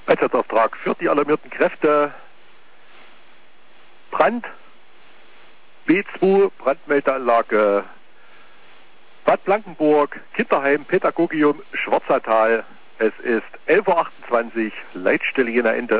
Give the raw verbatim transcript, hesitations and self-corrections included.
Einsatzauftrag für die alarmierten Kräfte. Brand. B zwei, Brandmeldeanlage Bad Blankenburg, Kinderheim, Pädagogium, Schwarzertal. Es ist elf Uhr achtundzwanzig, Leitstelle Jena Ende.